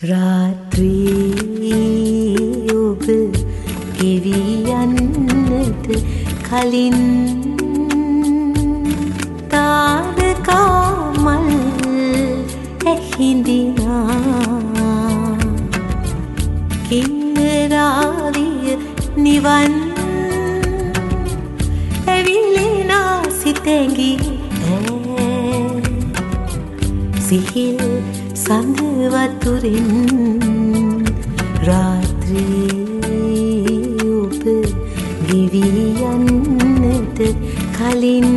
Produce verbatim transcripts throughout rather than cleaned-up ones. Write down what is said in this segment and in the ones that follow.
රාත්‍රී ඔබ ගෙවි යන්නට කලින් තාරකා මල් ඇහිඳිනා කින්නරාවිය නිවන් ඇවිලෙනා සිතැඟි සිහිල් සඳ වතුරින් රාත්‍රී ඔබ ගෙවි යන්නට කලින්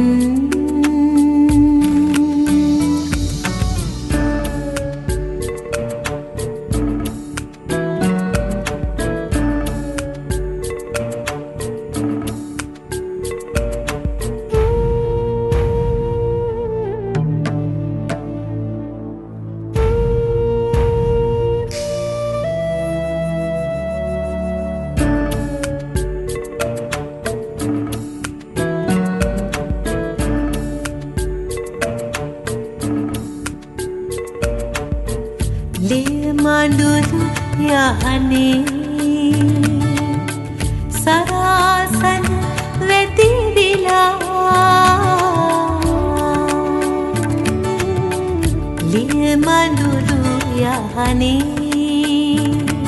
මඬුළු යහනේ සරාසන වැතිරිලා ලිය මඬුළු යහනේ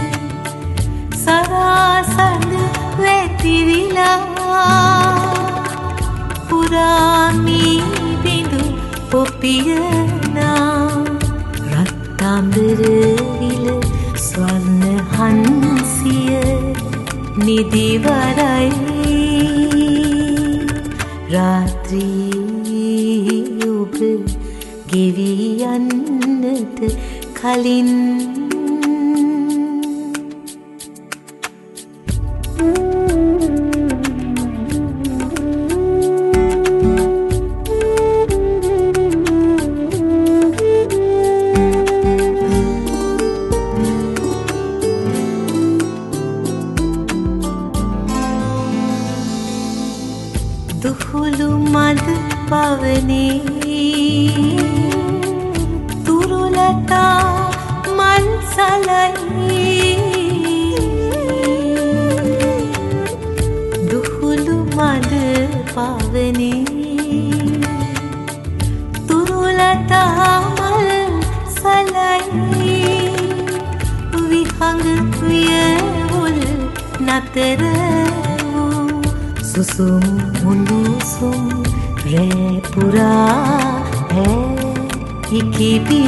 සරාසන වැතිරිලා පුරාමී බිඳු පොපියනා රත්තාඹරවිල ස්වර්ණ හංසිය නිදිවරයි රාත්‍රී ඔබ ගෙවි යන්නට කලින් දුහුළු මද පවනේ තුරුලතා මල් සලයි දුහුළු මද පවනේ තුරුලතා මල් සලයි විහඟ වියවුල් නතර සුසුම් උණුසුම් රෑ පුරා ඈ ඉකි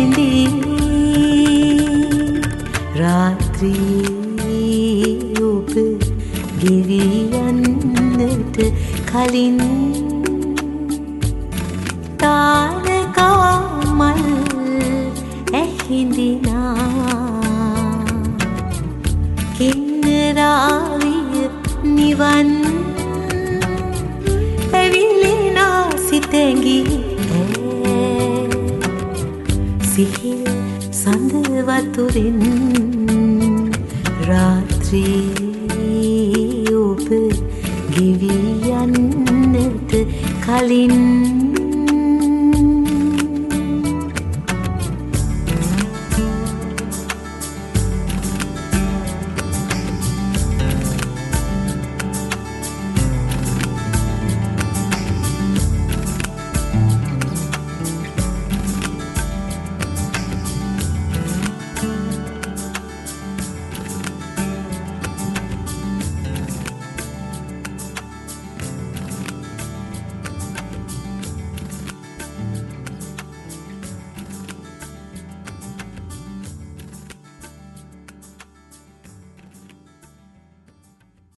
බිඳී රාත්‍රී ඔබ ගෙවි යන්නට කලින් තාරකා මල් ඇහිඳිනා කින්නරාවිය නිවන් සිතැඟි සිහිල් සඳ වතුරින් රාත්‍රී ඔබ ගෙවි යන්නට කලින්